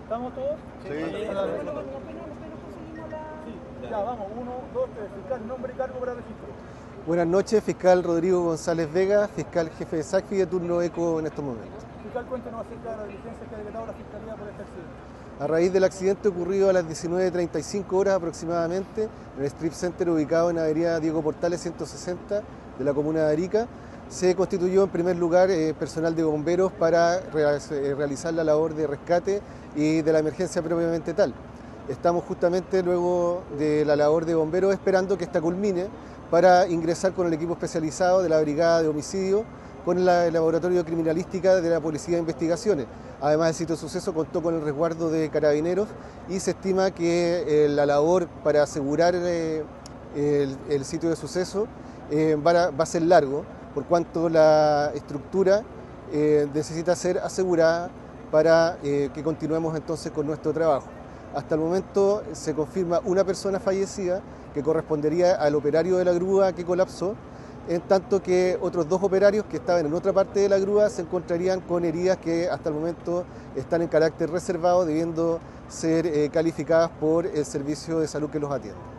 ¿Estamos todos? Sí. Ya, vamos, 1, 2, 3. Fiscal, nombre y cargo para registro. Buenas noches, fiscal Rodrigo González Vega, fiscal jefe de SACFI de turno ECO en estos momentos. Fiscal, cuéntenos acerca de la diligencia que ha decretado la Fiscalía por este accidente. A raíz del accidente ocurrido a las 19:35 horas aproximadamente en el Strip Center ubicado en Avenida Diego Portales 160 de la comuna de Arica, se constituyó en primer lugar personal de bomberos para realizar la labor de rescate y de la emergencia propiamente tal. Estamos justamente luego de la labor de bomberos esperando que esta culmine para ingresar con el equipo especializado de la Brigada de Homicidio con el Laboratorio de Criminalística de la Policía de Investigaciones. Además, el sitio de suceso contó con el resguardo de carabineros y se estima que la labor para asegurar el sitio de suceso va a ser largo, por cuanto la estructura necesita ser asegurada para que continuemos entonces con nuestro trabajo. Hasta el momento se confirma una persona fallecida que correspondería al operario de la grúa que colapsó, en tanto que otros 2 operarios que estaban en otra parte de la grúa se encontrarían con heridas que hasta el momento están en carácter reservado, debiendo ser calificadas por el servicio de salud que los atiende.